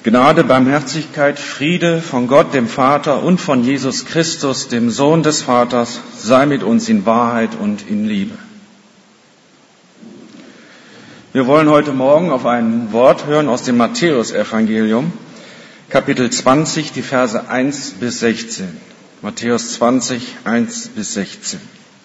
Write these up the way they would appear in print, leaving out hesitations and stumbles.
Gnade, Barmherzigkeit, Friede von Gott, dem Vater und von Jesus Christus, dem Sohn des Vaters, sei mit uns in Wahrheit und in Liebe. Wir wollen heute Morgen auf ein Wort hören aus dem Matthäus-Evangelium, Kapitel 20, die Verse 1 bis 16. Matthäus 20, 1 bis 16.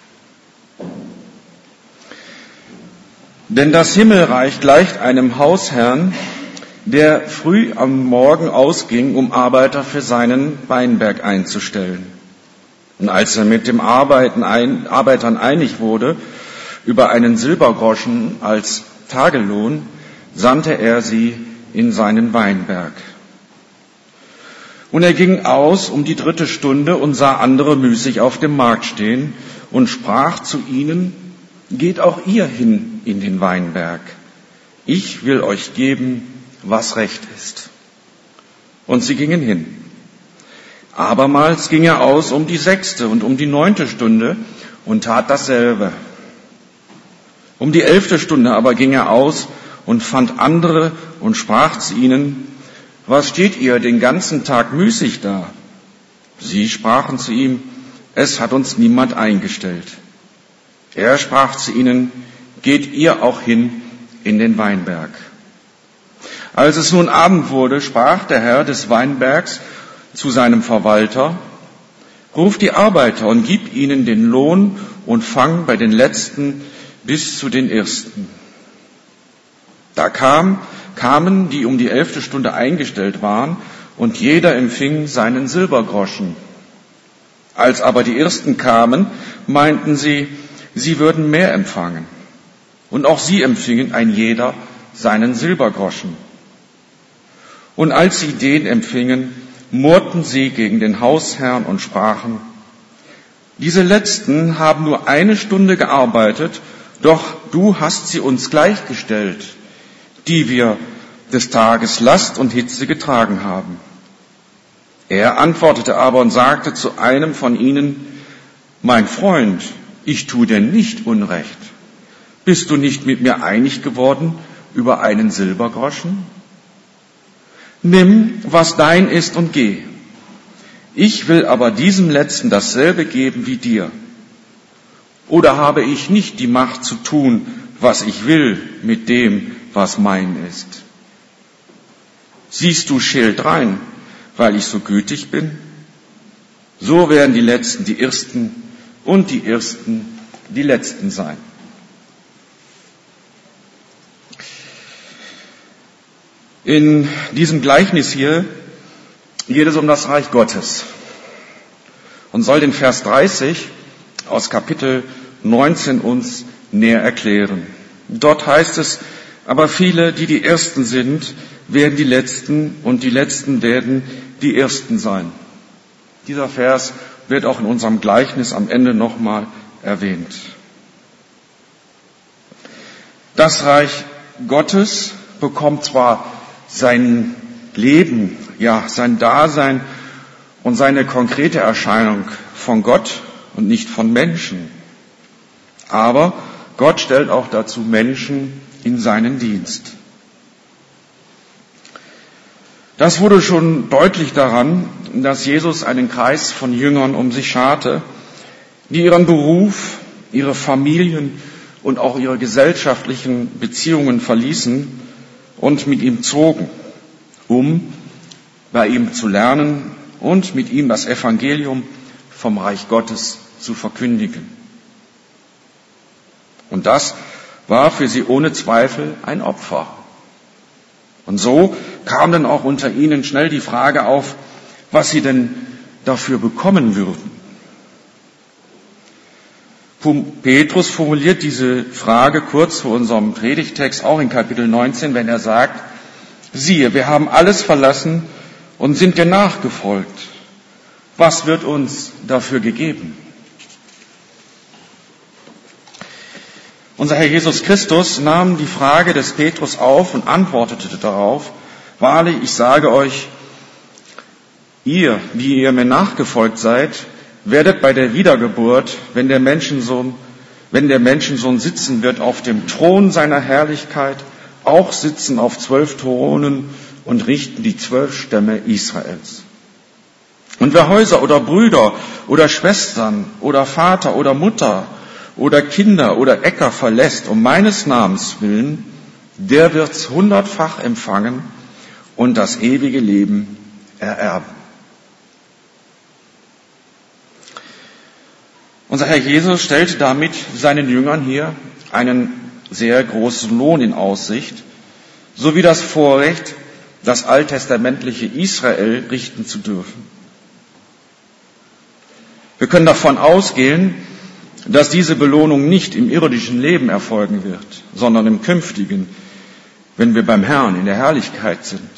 Denn das Himmelreich gleicht einem Hausherrn, der früh am Morgen ausging, um Arbeiter für seinen Weinberg einzustellen. Und als er mit den Arbeitern einig wurde über einen Silbergroschen als Tagelohn, sandte er sie in seinen Weinberg. Und er ging aus um die 3. Stunde und sah andere müßig auf dem Markt stehen und sprach zu ihnen: Geht auch ihr hin in den Weinberg. Ich will euch geben, was recht ist. Und sie gingen hin. Abermals ging er aus um die 6. und um die 9. Stunde und tat dasselbe. Um die 11. Stunde aber ging er aus und fand andere und sprach zu ihnen: Was steht ihr den ganzen Tag müßig da? Sie sprachen zu ihm: Es hat uns niemand eingestellt. Er sprach zu ihnen: Geht ihr auch hin in den Weinberg. Als es nun Abend wurde, sprach der Herr des Weinbergs zu seinem Verwalter: Ruf die Arbeiter und gib ihnen den Lohn und fang bei den Letzten bis zu den Ersten. Da kamen, die um die 11. Stunde eingestellt waren, und jeder empfing seinen Silbergroschen. Als aber die Ersten kamen, meinten sie, sie würden mehr empfangen. Und auch sie empfingen ein jeder seinen Silbergroschen. Und als sie den empfingen, murrten sie gegen den Hausherrn und sprachen: Diese Letzten haben nur 1 Stunde gearbeitet, doch du hast sie uns gleichgestellt, die wir des Tages Last und Hitze getragen haben. Er antwortete aber und sagte zu einem von ihnen: Mein Freund, ich tue dir nicht Unrecht. Bist du nicht mit mir einig geworden über einen Silbergroschen? Nimm, was dein ist, und geh. Ich will aber diesem Letzten dasselbe geben wie dir. Oder habe ich nicht die Macht zu tun, was ich will, mit dem, was mein ist? Siehst du schildrein, weil ich so gütig bin? So werden die Letzten die Ersten und die Ersten die Letzten sein. In diesem Gleichnis hier geht es um das Reich Gottes und soll den Vers 30 aus Kapitel 19 uns näher erklären. Dort heißt es: Aber viele, die die Ersten sind, werden die Letzten, und die Letzten werden die Ersten sein. Dieser Vers wird auch in unserem Gleichnis am Ende nochmal erwähnt. Das Reich Gottes bekommt zwar sein Leben, ja, sein Dasein und seine konkrete Erscheinung von Gott und nicht von Menschen. Aber Gott stellt auch dazu Menschen in seinen Dienst. Das wurde schon deutlich daran, dass Jesus einen Kreis von Jüngern um sich scharte, die ihren Beruf, ihre Familien und auch ihre gesellschaftlichen Beziehungen verließen und mit ihm zogen, um bei ihm zu lernen und mit ihm das Evangelium vom Reich Gottes zu verkündigen. Und das war für sie ohne Zweifel ein Opfer. Und so kam dann auch unter ihnen schnell die Frage auf, was sie denn dafür bekommen würden. Petrus formuliert diese Frage kurz vor unserem Predigtext auch in Kapitel 19, wenn er sagt: Siehe, wir haben alles verlassen und sind dir nachgefolgt. Was wird uns dafür gegeben? Unser Herr Jesus Christus nahm die Frage des Petrus auf und antwortete darauf: Wahrlich, ich sage euch, ihr, die ihr mir nachgefolgt seid, werdet bei der Wiedergeburt, wenn der Menschensohn sitzen wird auf dem Thron seiner Herrlichkeit, auch sitzen auf 12 Thronen und richten die 12 Stämme Israels. Und wer Häuser oder Brüder oder Schwestern oder Vater oder Mutter oder Kinder oder Äcker verlässt, um meines Namens willen, der wird's 100-fach empfangen und das ewige Leben ererben. Unser Herr Jesus stellt damit seinen Jüngern hier einen sehr großen Lohn in Aussicht, sowie das Vorrecht, das alttestamentliche Israel richten zu dürfen. Wir können davon ausgehen, dass diese Belohnung nicht im irdischen Leben erfolgen wird, sondern im künftigen, wenn wir beim Herrn in der Herrlichkeit sind.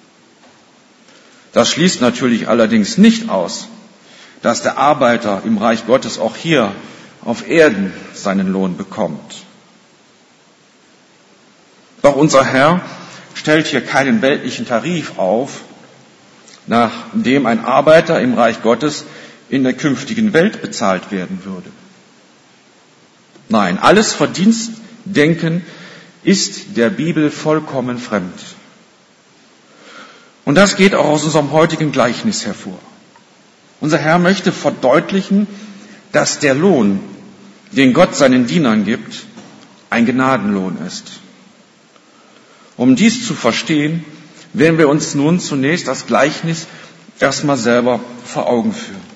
Das schließt natürlich allerdings nicht aus, dass der Arbeiter im Reich Gottes auch hier auf Erden seinen Lohn bekommt. Doch unser Herr stellt hier keinen weltlichen Tarif auf, nach dem ein Arbeiter im Reich Gottes in der künftigen Welt bezahlt werden würde. Nein, alles Verdienstdenken ist der Bibel vollkommen fremd. Und das geht auch aus unserem heutigen Gleichnis hervor. Unser Herr möchte verdeutlichen, dass der Lohn, den Gott seinen Dienern gibt, ein Gnadenlohn ist. Um dies zu verstehen, werden wir uns nun zunächst das Gleichnis erstmal selber vor Augen führen.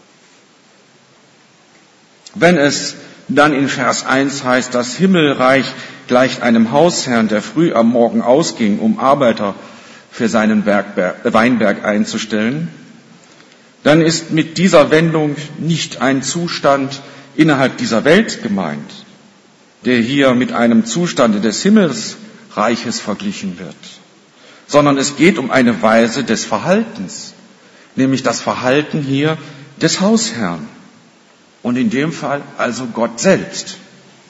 Wenn es dann in Vers 1 heißt, das Himmelreich gleicht einem Hausherrn, der früh am Morgen ausging, um Arbeiter für seinen Weinberg einzustellen, dann ist mit dieser Wendung nicht ein Zustand innerhalb dieser Welt gemeint, der hier mit einem Zustand des Himmelsreiches verglichen wird, sondern es geht um eine Weise des Verhaltens, nämlich das Verhalten hier des Hausherrn. Und in dem Fall also Gott selbst.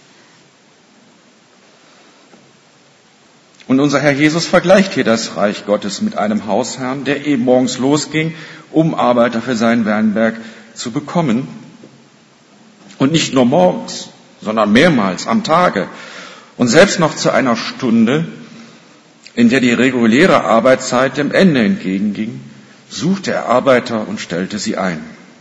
Und unser Herr Jesus vergleicht hier das Reich Gottes mit einem Hausherrn, der eben morgens losging, um Arbeiter für seinen Weinberg zu bekommen. Und nicht nur morgens, sondern mehrmals am Tage. Und selbst noch zu einer Stunde, in der die reguläre Arbeitszeit dem Ende entgegenging, suchte er Arbeiter und stellte sie ein.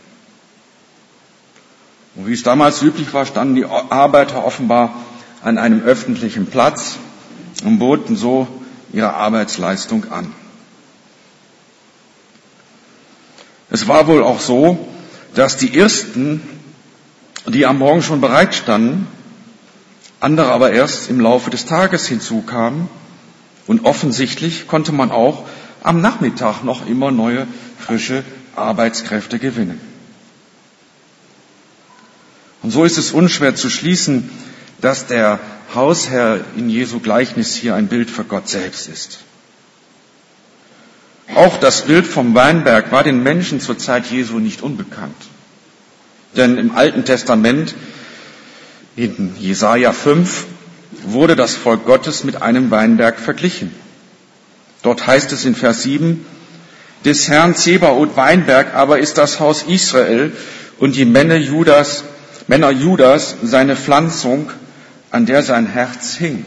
Und wie es damals üblich war, standen die Arbeiter offenbar an einem öffentlichen Platz und boten so ihre Arbeitsleistung an. Es war wohl auch so, dass die Ersten, die am Morgen schon bereit standen, andere aber erst im Laufe des Tages hinzukamen. Und offensichtlich konnte man auch am Nachmittag noch immer neue, frische Arbeitskräfte gewinnen. Und so ist es unschwer zu schließen, dass der Hausherr in Jesu Gleichnis hier ein Bild für Gott selbst ist. Auch das Bild vom Weinberg war den Menschen zur Zeit Jesu nicht unbekannt. Denn im Alten Testament, in Jesaja 5, wurde das Volk Gottes mit einem Weinberg verglichen. Dort heißt es in Vers 7, des Herrn Zebaoth Weinberg aber ist das Haus Israel und die Männer Judas seine Pflanzung, an der sein Herz hing.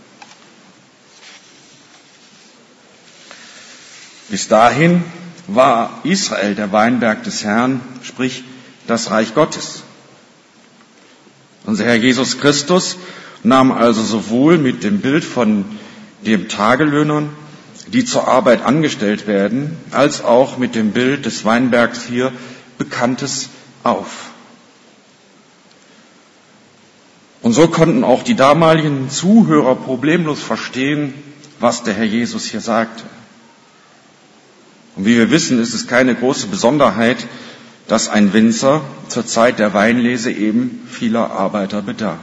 Bis dahin war Israel der Weinberg des Herrn, sprich das Reich Gottes. Unser Herr Jesus Christus nahm also sowohl mit dem Bild von den Tagelöhnern, die zur Arbeit angestellt werden, als auch mit dem Bild des Weinbergs hier Bekanntes auf. Und so konnten auch die damaligen Zuhörer problemlos verstehen, was der Herr Jesus hier sagte. Und wie wir wissen, ist es keine große Besonderheit, dass ein Winzer zur Zeit der Weinlese eben vieler Arbeiter bedarf.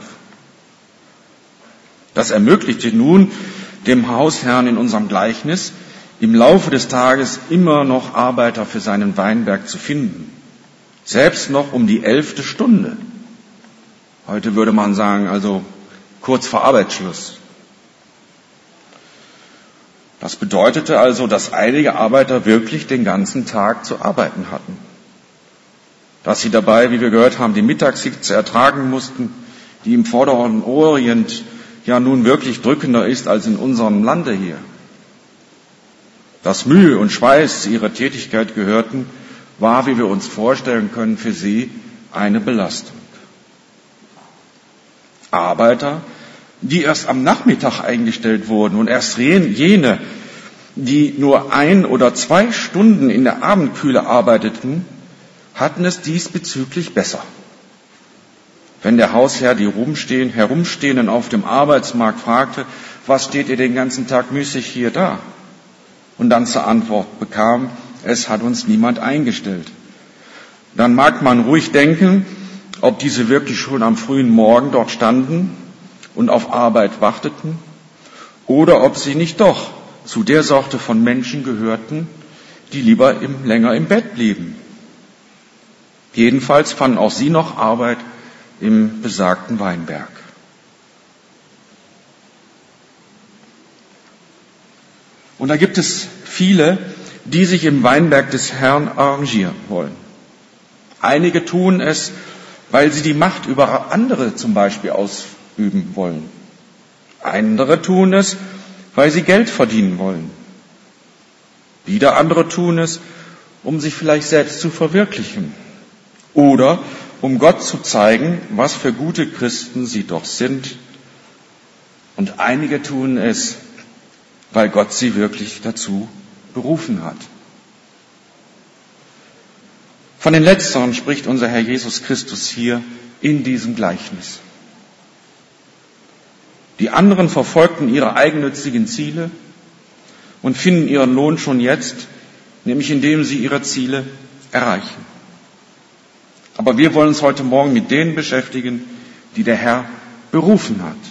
Das ermöglichte nun dem Hausherrn in unserem Gleichnis, im Laufe des Tages immer noch Arbeiter für seinen Weinberg zu finden. Selbst noch um die 11. Stunde. Heute würde man sagen, also kurz vor Arbeitsschluss. Das bedeutete also, dass einige Arbeiter wirklich den ganzen Tag zu arbeiten hatten. Dass sie dabei, wie wir gehört haben, die Mittagshitze ertragen mussten, die im Vorderen Orient ja nun wirklich drückender ist als in unserem Lande hier. Dass Mühe und Schweiß zu ihrer Tätigkeit gehörten, war, wie wir uns vorstellen können, für sie eine Belastung. Arbeiter, die erst am Nachmittag eingestellt wurden und erst jene, die nur 1 oder 2 Stunden in der Abendkühle arbeiteten, hatten es diesbezüglich besser. Wenn der Hausherr die Herumstehenden auf dem Arbeitsmarkt fragte, was steht ihr den ganzen Tag müßig hier da? Und dann zur Antwort bekam, es hat uns niemand eingestellt. Dann mag man ruhig denken, ob diese wirklich schon am frühen Morgen dort standen und auf Arbeit warteten oder ob sie nicht doch zu der Sorte von Menschen gehörten, die lieber länger im Bett blieben. Jedenfalls fanden auch sie noch Arbeit im besagten Weinberg. Und da gibt es viele, die sich im Weinberg des Herrn arrangieren wollen. Einige tun es, weil sie die Macht über andere zum Beispiel ausüben wollen. Andere tun es, weil sie Geld verdienen wollen. Wieder andere tun es, um sich vielleicht selbst zu verwirklichen. Oder um Gott zu zeigen, was für gute Christen sie doch sind. Und einige tun es, weil Gott sie wirklich dazu berufen hat. Von den Letzteren spricht unser Herr Jesus Christus hier in diesem Gleichnis. Die anderen verfolgten ihre eigennützigen Ziele und finden ihren Lohn schon jetzt, nämlich indem sie ihre Ziele erreichen. Aber wir wollen uns heute Morgen mit denen beschäftigen, die der Herr berufen hat.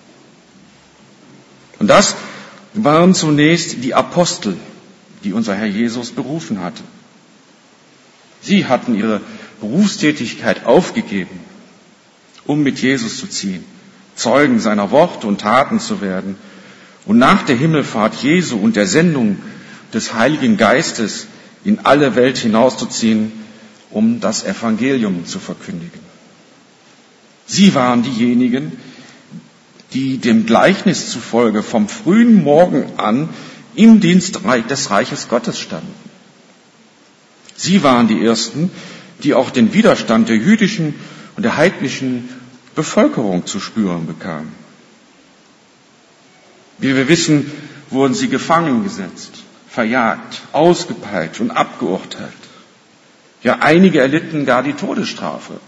Und das waren zunächst die Apostel, die unser Herr Jesus berufen hatte. Sie hatten ihre Berufstätigkeit aufgegeben, um mit Jesus zu ziehen, Zeugen seiner Worte und Taten zu werden und nach der Himmelfahrt Jesu und der Sendung des Heiligen Geistes in alle Welt hinauszuziehen, um das Evangelium zu verkündigen. Sie waren diejenigen, die dem Gleichnis zufolge vom frühen Morgen an im Dienst des Reiches Gottes standen. Sie waren die Ersten, die auch den Widerstand der jüdischen und der heidnischen Bevölkerung zu spüren bekamen. Wie wir wissen, wurden sie gefangen gesetzt, verjagt, ausgepeitscht und abgeurteilt. Ja, einige erlitten gar die Todesstrafe.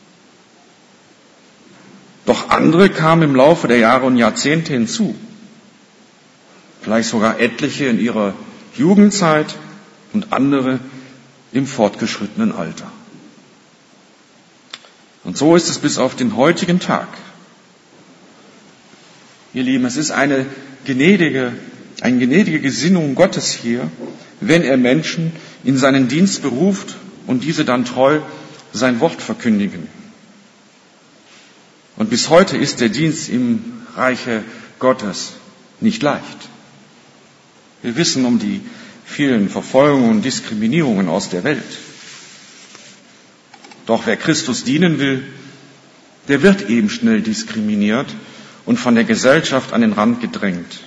Doch andere kamen im Laufe der Jahre und Jahrzehnte hinzu. Vielleicht sogar etliche in ihrer Jugendzeit und andere im fortgeschrittenen Alter. Und so ist es bis auf den heutigen Tag. Ihr Lieben, es ist eine gnädige Gesinnung Gottes hier, wenn er Menschen in seinen Dienst beruft und diese dann treu sein Wort verkündigen. Und bis heute ist der Dienst im Reiche Gottes nicht leicht. Wir wissen um die vielen Verfolgungen und Diskriminierungen aus der Welt. Doch wer Christus dienen will, der wird eben schnell diskriminiert und von der Gesellschaft an den Rand gedrängt.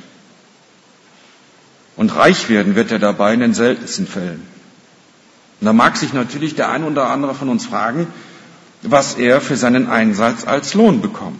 Und reich werden wird er dabei in den seltensten Fällen. Und da mag sich natürlich der ein oder andere von uns fragen, was er für seinen Einsatz als Lohn bekommt.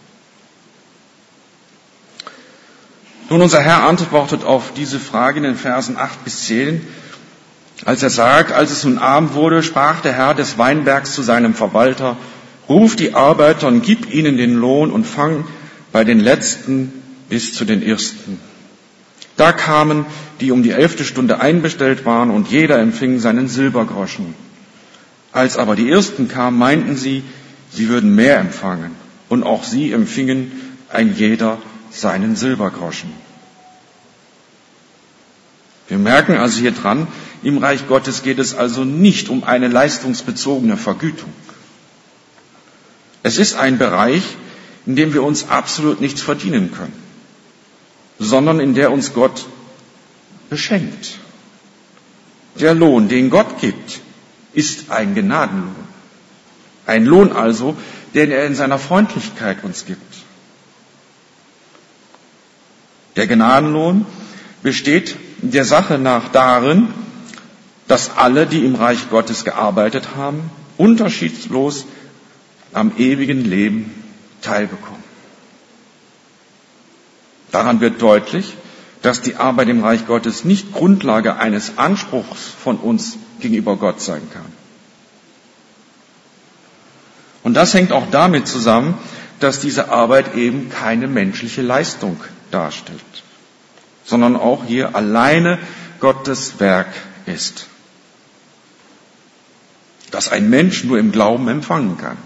Nun, unser Herr antwortet auf diese Frage in den Versen 8 bis 10, als er sagt, als es nun Abend wurde, sprach der Herr des Weinbergs zu seinem Verwalter, ruf die Arbeiter und gib ihnen den Lohn und fang bei den Letzten bis zu den Ersten. Da kamen, die um die 11. Stunde einbestellt waren, und jeder empfing seinen Silbergroschen. Als aber die Ersten kamen, meinten sie, sie würden mehr empfangen. Und auch sie empfingen ein jeder seinen Silbergroschen. Wir merken also hier dran, im Reich Gottes geht es also nicht um eine leistungsbezogene Vergütung. Es ist ein Bereich, in dem wir uns absolut nichts verdienen können, sondern in der uns Gott beschenkt. Der Lohn, den Gott gibt, ist ein Gnadenlohn. Ein Lohn also, den er in seiner Freundlichkeit uns gibt. Der Gnadenlohn besteht der Sache nach darin, dass alle, die im Reich Gottes gearbeitet haben, unterschiedslos am ewigen Leben teilbekommen. Daran wird deutlich, dass die Arbeit im Reich Gottes nicht Grundlage eines Anspruchs von uns gegenüber Gott sein kann. Und das hängt auch damit zusammen, dass diese Arbeit eben keine menschliche Leistung darstellt, sondern auch hier alleine Gottes Werk ist, das ein Mensch nur im Glauben empfangen kann.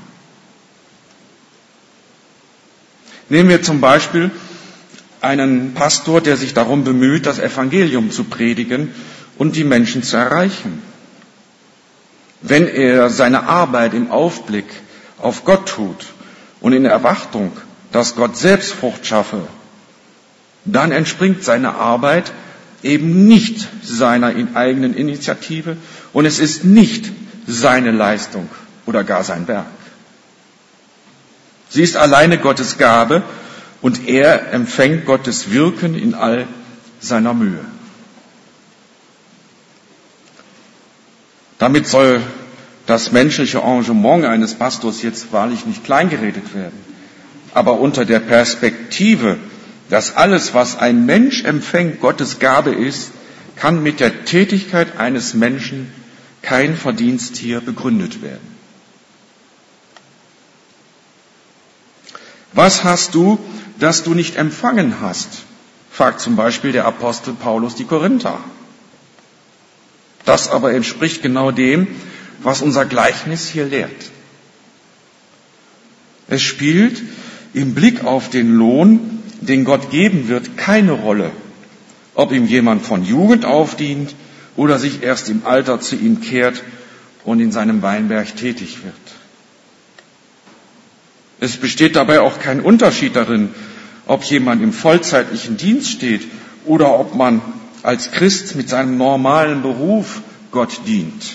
Nehmen wir zum Beispiel einen Pastor, der sich darum bemüht, das Evangelium zu predigen und die Menschen zu erreichen. Wenn er seine Arbeit im Aufblick auf Gott tut und in der Erwartung, dass Gott selbst Frucht schaffe, dann entspringt seine Arbeit eben nicht seiner eigenen Initiative und es ist nicht seine Leistung oder gar sein Werk. Sie ist alleine Gottes Gabe und er empfängt Gottes Wirken in all seiner Mühe. Damit soll das menschliche Engagement eines Pastors jetzt wahrlich nicht kleingeredet werden. Aber unter der Perspektive, dass alles, was ein Mensch empfängt, Gottes Gabe ist, kann mit der Tätigkeit eines Menschen kein Verdienst hier begründet werden. Was hast du, das du nicht empfangen hast? Fragt zum Beispiel der Apostel Paulus die Korinther. Das aber entspricht genau dem, was unser Gleichnis hier lehrt. Es spielt im Blick auf den Lohn, den Gott geben wird, keine Rolle, ob ihm jemand von Jugend auf dient oder sich erst im Alter zu ihm kehrt und in seinem Weinberg tätig wird. Es besteht dabei auch kein Unterschied darin, ob jemand im vollzeitlichen Dienst steht oder ob man als Christ mit seinem normalen Beruf Gott dient.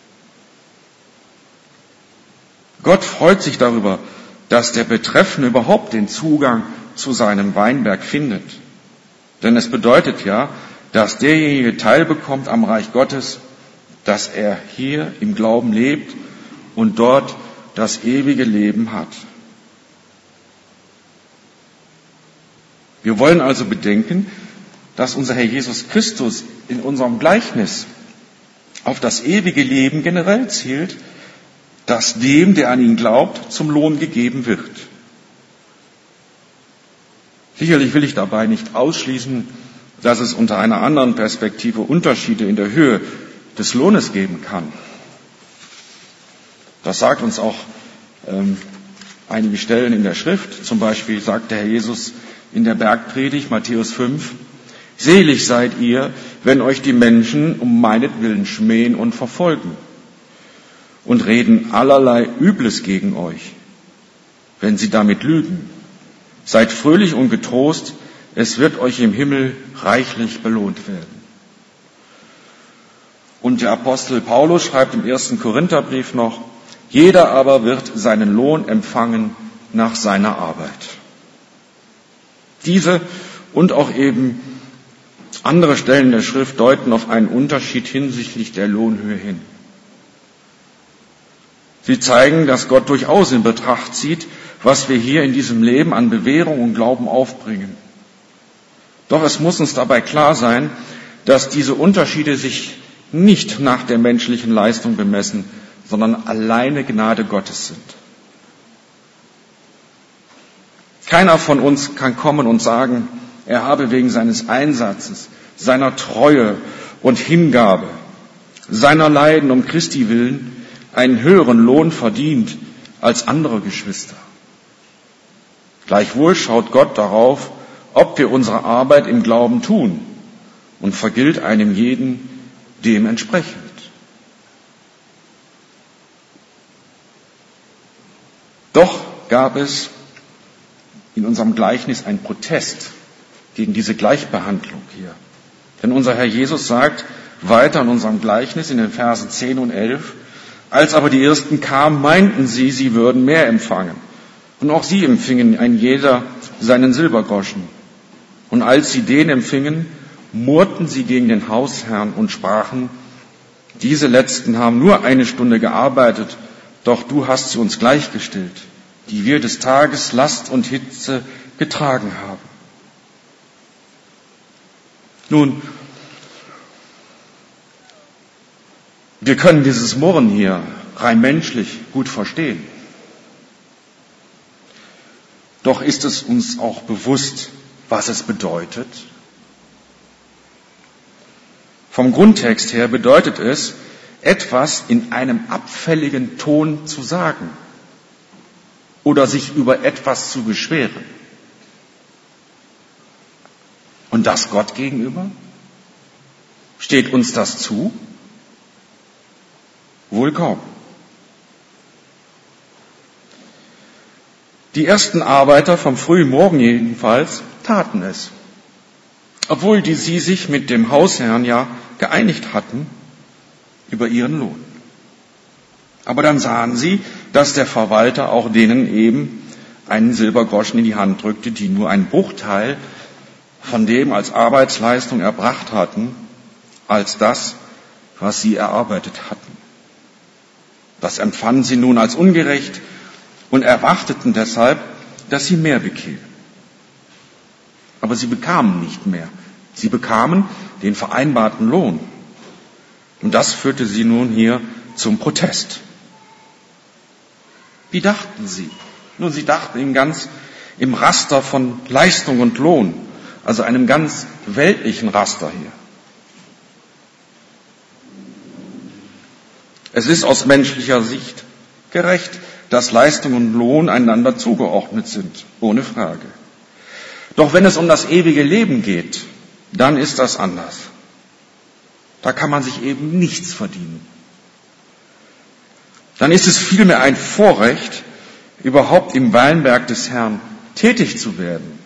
Gott freut sich darüber, dass der Betreffende überhaupt den Zugang zu seinem Weinberg findet. Denn es bedeutet ja, dass derjenige teilbekommt am Reich Gottes, dass er hier im Glauben lebt und dort das ewige Leben hat. Wir wollen also bedenken, dass unser Herr Jesus Christus in unserem Gleichnis auf das ewige Leben generell zielt, das dem, der an ihn glaubt, zum Lohn gegeben wird. Sicherlich will ich dabei nicht ausschließen, dass es unter einer anderen Perspektive Unterschiede in der Höhe des Lohnes geben kann. Das sagt uns auch einige Stellen in der Schrift. Zum Beispiel sagt der Herr Jesus in der Bergpredigt, Matthäus 5, selig seid ihr, wenn euch die Menschen um meinetwillen schmähen und verfolgen und reden allerlei Übles gegen euch, wenn sie damit lügen. Seid fröhlich und getrost, es wird euch im Himmel reichlich belohnt werden. Und der Apostel Paulus schreibt im 1. Korintherbrief noch, jeder aber wird seinen Lohn empfangen nach seiner Arbeit. Diese und auch eben andere Stellen der Schrift deuten auf einen Unterschied hinsichtlich der Lohnhöhe hin. Sie zeigen, dass Gott durchaus in Betracht zieht, was wir hier in diesem Leben an Bewährung und Glauben aufbringen. Doch es muss uns dabei klar sein, dass diese Unterschiede sich nicht nach der menschlichen Leistung bemessen, sondern alleine Gnade Gottes sind. Keiner von uns kann kommen und sagen, er habe wegen seines Einsatzes, seiner Treue und Hingabe, seiner Leiden um Christi willen einen höheren Lohn verdient als andere Geschwister. Gleichwohl schaut Gott darauf, ob wir unsere Arbeit im Glauben tun und vergilt einem jeden dementsprechend. Doch gab es in unserem Gleichnis einen Protest gegen diese Gleichbehandlung hier. Denn unser Herr Jesus sagt weiter in unserem Gleichnis in den Versen 10 und 11, als aber die Ersten kamen, meinten sie, sie würden mehr empfangen. Und auch sie empfingen ein jeder seinen Silbergroschen. Und als sie den empfingen, murrten sie gegen den Hausherrn und sprachen: Diese Letzten haben nur 1 Stunde gearbeitet, doch du hast sie uns gleichgestellt, die wir des Tages Last und Hitze getragen haben. Nun, wir können dieses Murren hier rein menschlich gut verstehen. Doch ist es uns auch bewusst, was es bedeutet? Vom Grundtext her bedeutet es, etwas in einem abfälligen Ton zu sagen oder sich über etwas zu beschweren. Und das Gott gegenüber? Steht uns das zu? Wohl kaum. Die ersten Arbeiter vom frühen Morgen jedenfalls taten es, obwohl sie sich mit dem Hausherrn ja geeinigt hatten über ihren Lohn. Aber dann sahen sie, dass der Verwalter auch denen eben einen Silbergroschen in die Hand drückte, die nur einen Bruchteil von dem als Arbeitsleistung erbracht hatten, als das, was sie erarbeitet hatten. Das empfanden sie nun als ungerecht und erwarteten deshalb, dass sie mehr bekämen. Aber sie bekamen nicht mehr. Sie bekamen den vereinbarten Lohn. Und das führte sie nun hier zum Protest. Wie dachten sie? Nun, sie dachten im Raster von Leistung und Lohn, also einem ganz weltlichen Raster hier. Es ist aus menschlicher Sicht gerecht, dass Leistung und Lohn einander zugeordnet sind, ohne Frage. Doch wenn es um das ewige Leben geht, dann ist das anders. Da kann man sich eben nichts verdienen. Dann ist es vielmehr ein Vorrecht, überhaupt im Weinberg des Herrn tätig zu werden.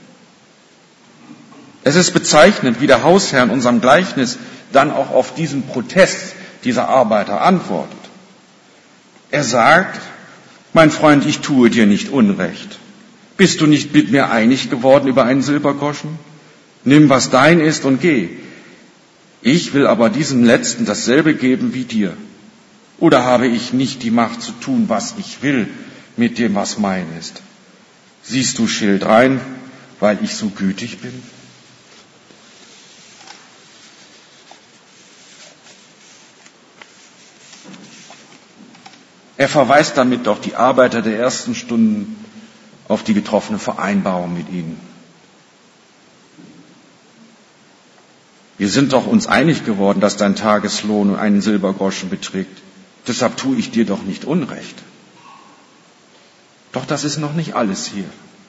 Es ist bezeichnend, wie der Hausherr in unserem Gleichnis dann auch auf diesen Protest dieser Arbeiter antwortet. Er sagt: Mein Freund, ich tue dir nicht Unrecht. Bist du nicht mit mir einig geworden über einen Silbergroschen? Nimm, was dein ist, und geh. Ich will aber diesem Letzten dasselbe geben wie dir. Oder habe ich nicht die Macht zu tun, was ich will, mit dem, was mein ist? Siehst du schildrein, weil ich so gütig bin? Er verweist damit doch die Arbeiter der ersten Stunden auf die getroffene Vereinbarung mit ihnen. Wir sind doch uns einig geworden, dass dein Tageslohn einen Silbergroschen beträgt. Deshalb tue ich dir doch nicht Unrecht. Doch das ist noch nicht alles hier.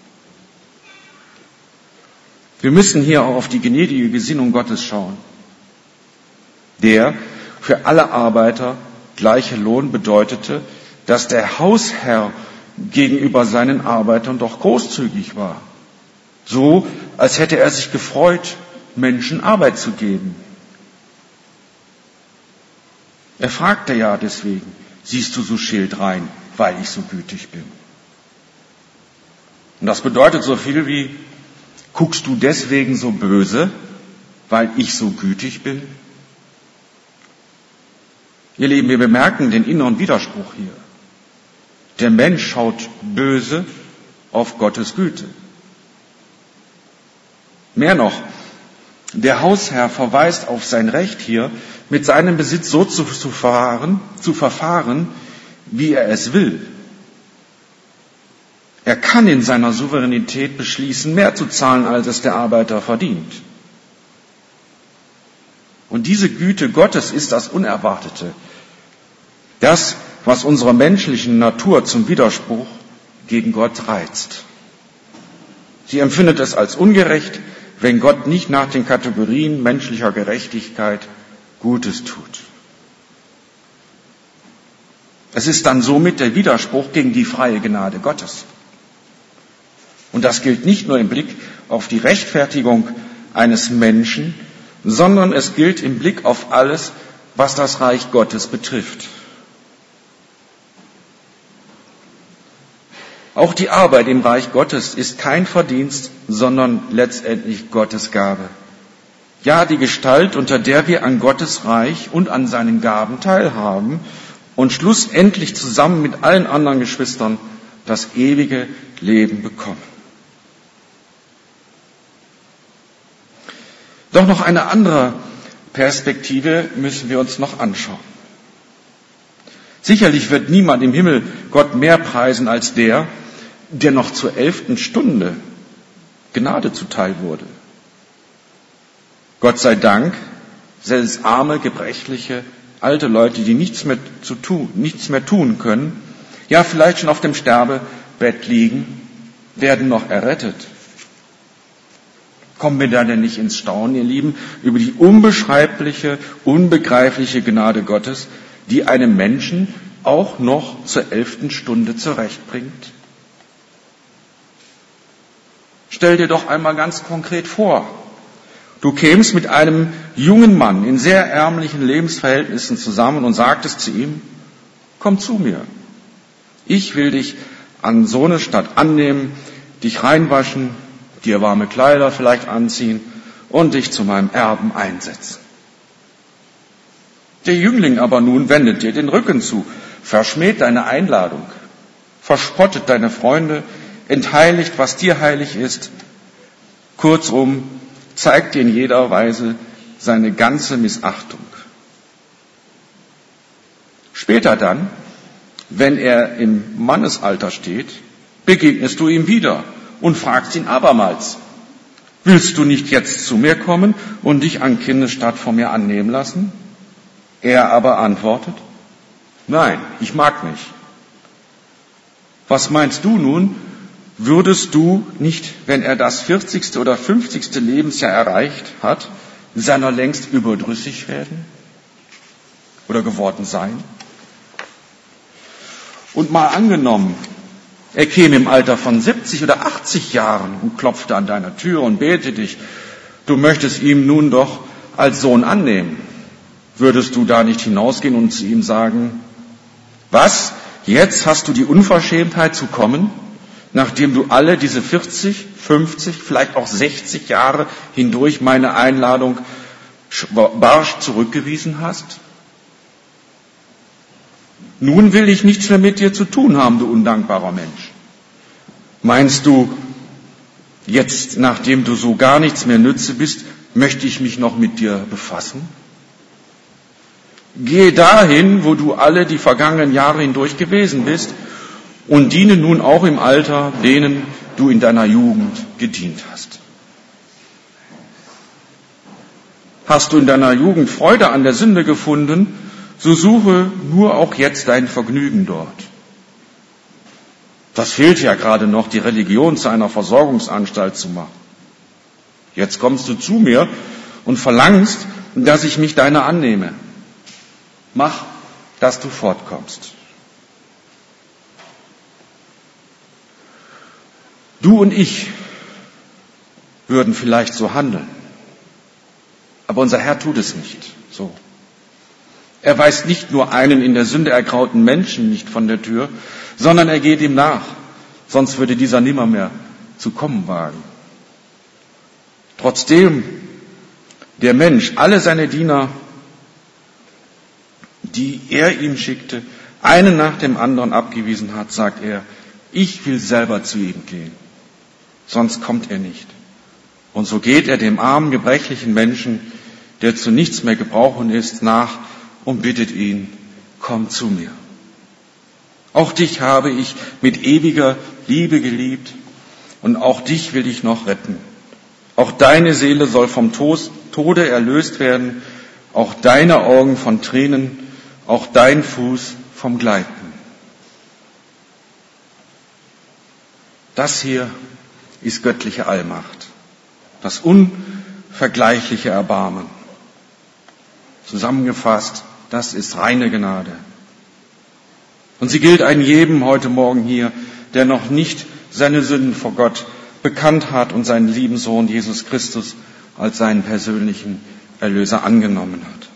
Wir müssen hier auch auf die gnädige Gesinnung Gottes schauen, der für alle Arbeiter gleiche Lohn bedeutete, dass der Hausherr gegenüber seinen Arbeitern doch großzügig war. So, als hätte er sich gefreut, Menschen Arbeit zu geben. Er fragte ja deswegen: Siehst du so schildrein, weil ich so gütig bin? Und das bedeutet so viel wie: Guckst du deswegen so böse, weil ich so gütig bin? Ihr Lieben, wir bemerken den inneren Widerspruch hier. Der Mensch schaut böse auf Gottes Güte. Mehr noch, der Hausherr verweist auf sein Recht hier, mit seinem Besitz so zu verfahren, wie er es will. Er kann in seiner Souveränität beschließen, mehr zu zahlen, als es der Arbeiter verdient. Und diese Güte Gottes ist das Unerwartete. Das, was unserer menschlichen Natur zum Widerspruch gegen Gott reizt. Sie empfindet es als ungerecht, wenn Gott nicht nach den Kategorien menschlicher Gerechtigkeit Gutes tut. Es ist dann somit der Widerspruch gegen die freie Gnade Gottes. Und das gilt nicht nur im Blick auf die Rechtfertigung eines Menschen, sondern es gilt im Blick auf alles, was das Reich Gottes betrifft. Auch die Arbeit im Reich Gottes ist kein Verdienst, sondern letztendlich Gottes Gabe. Ja, die Gestalt, unter der wir an Gottes Reich und an seinen Gaben teilhaben und schlussendlich zusammen mit allen anderen Geschwistern das ewige Leben bekommen. Doch noch eine andere Perspektive müssen wir uns noch anschauen. Sicherlich wird niemand im Himmel Gott mehr preisen als der noch zur 11. Stunde Gnade zuteil wurde. Gott sei Dank, selbst arme, gebrechliche, alte Leute, die nichts mehr tun können, ja vielleicht schon auf dem Sterbebett liegen, werden noch errettet. Kommen wir da denn nicht ins Staunen, ihr Lieben, über die unbeschreibliche, unbegreifliche Gnade Gottes, die einem Menschen auch noch zur 11. Stunde zurechtbringt? Stell dir doch einmal ganz konkret vor, du kämst mit einem jungen Mann in sehr ärmlichen Lebensverhältnissen zusammen und sagtest zu ihm, komm zu mir, ich will dich an so eine Stadt annehmen, dich reinwaschen, dir warme Kleider vielleicht anziehen und dich zu meinem Erben einsetzen. Der Jüngling aber nun wendet dir den Rücken zu, verschmäht deine Einladung, verspottet deine Freunde, entheiligt, was dir heilig ist, kurzum, zeigt dir in jeder Weise seine ganze Missachtung. Später dann, wenn er im Mannesalter steht, begegnest du ihm wieder und fragst ihn abermals, willst du nicht jetzt zu mir kommen und dich an Kindesstatt von mir annehmen lassen? Er aber antwortet, nein, ich mag nicht. Was meinst du nun? Würdest du nicht, wenn er das 40. oder 50. Lebensjahr erreicht hat, seiner längst überdrüssig werden oder geworden sein? Und mal angenommen, er käme im Alter von 70 oder 80 Jahren und klopfte an deiner Tür und bäte dich, du möchtest ihn nun doch als Sohn annehmen. Würdest du da nicht hinausgehen und zu ihm sagen, was, jetzt hast du die Unverschämtheit zu kommen, nachdem du alle diese 40, 50, vielleicht auch 60 Jahre hindurch meine Einladung barsch zurückgewiesen hast? Nun will ich nichts mehr mit dir zu tun haben, du undankbarer Mensch. Meinst du, jetzt, nachdem du so gar nichts mehr nütze bist, möchte ich mich noch mit dir befassen? Gehe dahin, wo du alle die vergangenen Jahre hindurch gewesen bist, und diene nun auch im Alter denen du in deiner Jugend gedient hast. Hast du in deiner Jugend Freude an der Sünde gefunden, so suche nur auch jetzt dein Vergnügen dort. Das fehlt ja gerade noch, die Religion zu einer Versorgungsanstalt zu machen. Jetzt kommst du zu mir und verlangst, dass ich mich deiner annehme. Mach, dass du fortkommst. Du und ich würden vielleicht so handeln, aber unser Herr tut es nicht so. Er weist nicht nur einen in der Sünde ergrauten Menschen nicht von der Tür, sondern er geht ihm nach, sonst würde dieser nimmermehr zu kommen wagen. Trotzdem der Mensch alle seine Diener, die er ihm schickte, einen nach dem anderen abgewiesen hat, sagt er, ich will selber zu ihm gehen, sonst kommt er nicht. Und so geht er dem armen, gebrechlichen Menschen, der zu nichts mehr gebrauchen ist, nach und bittet ihn, komm zu mir. Auch dich habe ich mit ewiger Liebe geliebt und auch dich will ich noch retten. Auch deine Seele soll vom Tode erlöst werden, auch deine Augen von Tränen, auch dein Fuß vom Gleiten. Das hier ist göttliche Allmacht, das unvergleichliche Erbarmen. Zusammengefasst, das ist reine Gnade. Und sie gilt einem jedem heute Morgen hier, der noch nicht seine Sünden vor Gott bekannt hat und seinen lieben Sohn Jesus Christus als seinen persönlichen Erlöser angenommen hat.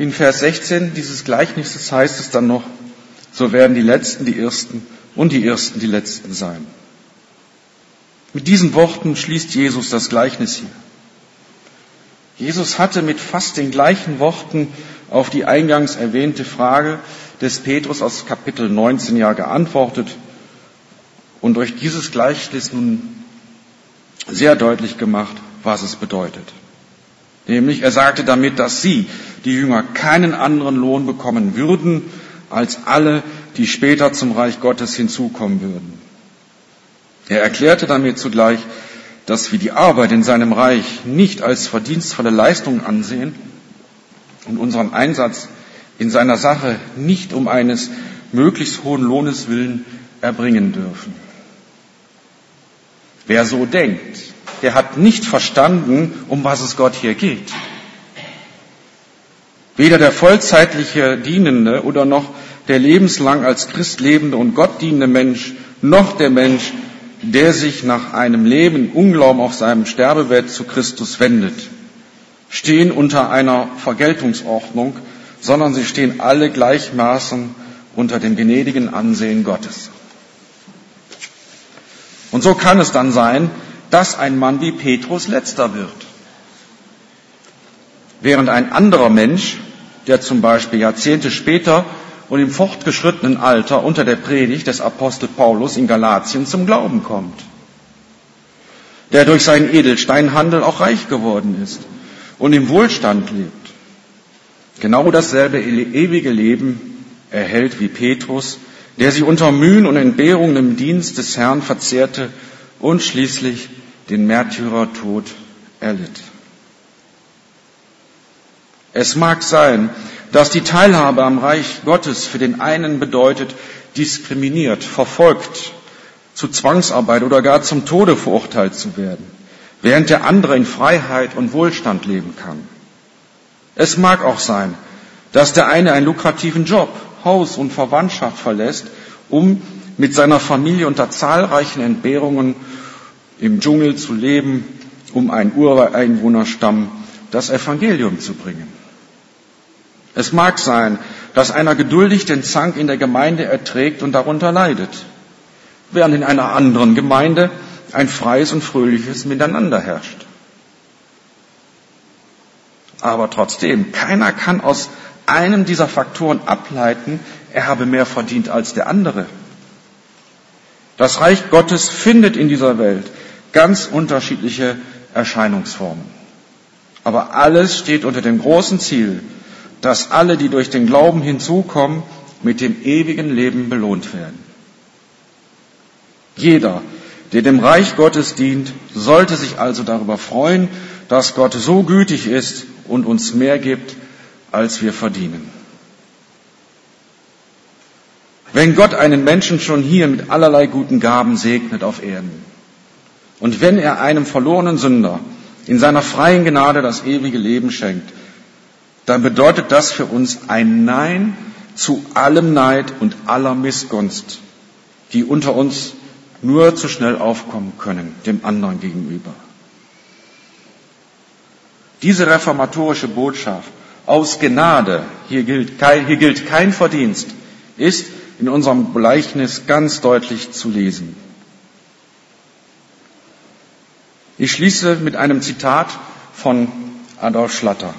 In Vers 16 dieses Gleichnisses heißt es dann noch, so werden die Letzten die Ersten und die Ersten die Letzten sein. Mit diesen Worten schließt Jesus das Gleichnis hier. Jesus hatte mit fast den gleichen Worten auf die eingangs erwähnte Frage des Petrus aus Kapitel 19 ja geantwortet und durch dieses Gleichnis nun sehr deutlich gemacht, was es bedeutet. Nämlich, er sagte damit, dass sie, die Jünger, keinen anderen Lohn bekommen würden, als alle, die später zum Reich Gottes hinzukommen würden. Er erklärte damit zugleich, dass wir die Arbeit in seinem Reich nicht als verdienstvolle Leistung ansehen und unseren Einsatz in seiner Sache nicht um eines möglichst hohen Lohnes willen erbringen dürfen. Wer so denkt, der hat nicht verstanden, um was es Gott hier geht. Weder der vollzeitliche Dienende oder noch der lebenslang als Christ lebende und Gott dienende Mensch, noch der Mensch, der sich nach einem Leben im Unglauben auf seinem Sterbebett zu Christus wendet, stehen unter einer Vergeltungsordnung, sondern sie stehen alle gleichmaßen unter dem gnädigen Ansehen Gottes. Und so kann es dann sein, dass ein Mann wie Petrus letzter wird. Während ein anderer Mensch, der zum Beispiel Jahrzehnte später und im fortgeschrittenen Alter unter der Predigt des Apostel Paulus in Galatien zum Glauben kommt, der durch seinen Edelsteinhandel auch reich geworden ist und im Wohlstand lebt, genau dasselbe ewige Leben erhält wie Petrus, der sich unter Mühen und Entbehrungen im Dienst des Herrn verzehrte und schließlich den Märtyrertod erlitt. Es mag sein, dass die Teilhabe am Reich Gottes für den einen bedeutet, diskriminiert, verfolgt, zu Zwangsarbeit oder gar zum Tode verurteilt zu werden, während der andere in Freiheit und Wohlstand leben kann. Es mag auch sein, dass der eine einen lukrativen Job, Haus und Verwandtschaft verlässt, um mit seiner Familie unter zahlreichen Entbehrungen im Dschungel zu leben, um einen Ureinwohnerstamm das Evangelium zu bringen. Es mag sein, dass einer geduldig den Zank in der Gemeinde erträgt und darunter leidet, während in einer anderen Gemeinde ein freies und fröhliches Miteinander herrscht. Aber trotzdem, keiner kann aus einem dieser Faktoren ableiten, er habe mehr verdient als der andere. Das Reich Gottes findet in dieser Welt ganz unterschiedliche Erscheinungsformen. Aber alles steht unter dem großen Ziel, dass alle, die durch den Glauben hinzukommen, mit dem ewigen Leben belohnt werden. Jeder, der dem Reich Gottes dient, sollte sich also darüber freuen, dass Gott so gütig ist und uns mehr gibt, als wir verdienen. Wenn Gott einen Menschen schon hier mit allerlei guten Gaben segnet auf Erden und wenn er einem verlorenen Sünder in seiner freien Gnade das ewige Leben schenkt, dann bedeutet das für uns ein Nein zu allem Neid und aller Missgunst, die unter uns nur zu schnell aufkommen können, dem anderen gegenüber. Diese reformatorische Botschaft aus Gnade, hier gilt kein Verdienst, ist in unserem Gleichnis ganz deutlich zu lesen. Ich schließe mit einem Zitat von Adolf Schlatter.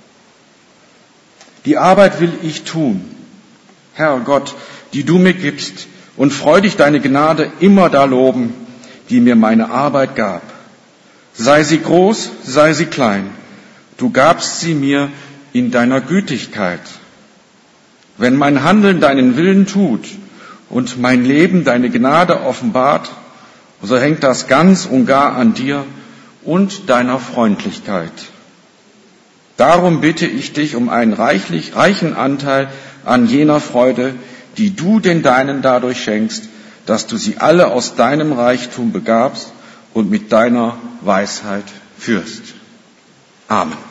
Die Arbeit will ich tun, Herr Gott, die du mir gibst, und freudig deine Gnade immer da loben, die mir meine Arbeit gab. Sei sie groß, sei sie klein, du gabst sie mir in deiner Gütigkeit. Wenn mein Handeln deinen Willen tut und mein Leben deine Gnade offenbart, so hängt das ganz und gar an dir und deiner Freundlichkeit. Darum bitte ich dich um einen reichen Anteil an jener Freude, die du den Deinen dadurch schenkst, dass du sie alle aus deinem Reichtum begabst und mit deiner Weisheit führst. Amen.